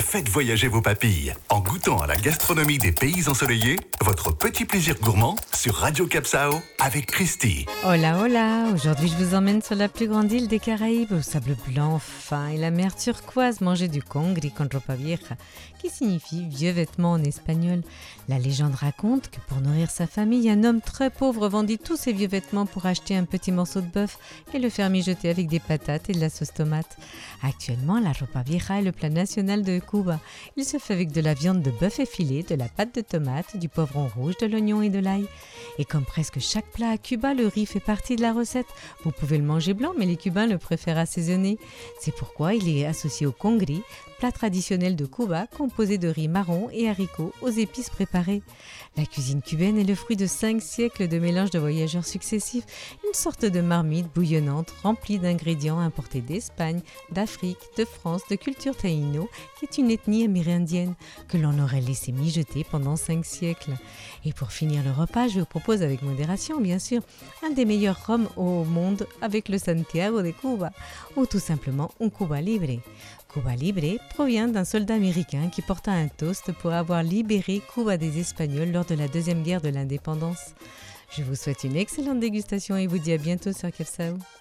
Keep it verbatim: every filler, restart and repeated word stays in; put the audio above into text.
Faites voyager vos papilles en goûtant à la gastronomie des pays ensoleillés. Votre petit plaisir gourmand sur Radio Capsao avec Christy. Hola, hola. Aujourd'hui, je vous emmène sur la plus grande île des Caraïbes, au sable blanc fin et la mer turquoise, manger du congri con ropa vieja, qui signifie vieux vêtements en espagnol. La légende raconte que pour nourrir sa famille, un homme très pauvre vendit tous ses vieux vêtements pour acheter un petit morceau de bœuf et le faire mijoter avec des patates et de la sauce tomate. Actuellement, la ropa vieja est le plat national de Cuba. Il se fait avec de la viande de bœuf effilée, de la pâte de tomate, du poivron rouge, de l'oignon et de l'ail. Et comme presque chaque plat à Cuba, le riz fait partie de la recette. Vous pouvez le manger blanc, mais les Cubains le préfèrent assaisonné. C'est pourquoi il est associé au congri, plat traditionnel de Cuba composé de riz marron et haricots aux épices préparées. La cuisine cubaine est le fruit de cinq siècles de mélange de voyageurs successifs, une sorte de marmite bouillonnante remplie d'ingrédients importés d'Espagne, d'Afrique, de France, de culture taïno, qui est une ethnie amérindienne que l'on aurait laissé mijoter pendant cinq siècles. Et pour finir le repas, je vous propose avec modération, bien sûr, un des meilleurs rhums au monde avec le Santiago de Cuba, ou tout simplement un Cuba Libre. Cuba Libre provient d'un soldat américain qui porta un toast pour avoir libéré Cuba des Espagnols lors de la deuxième guerre de l'indépendance. Je vous souhaite une excellente dégustation et vous dis à bientôt sur Capsao.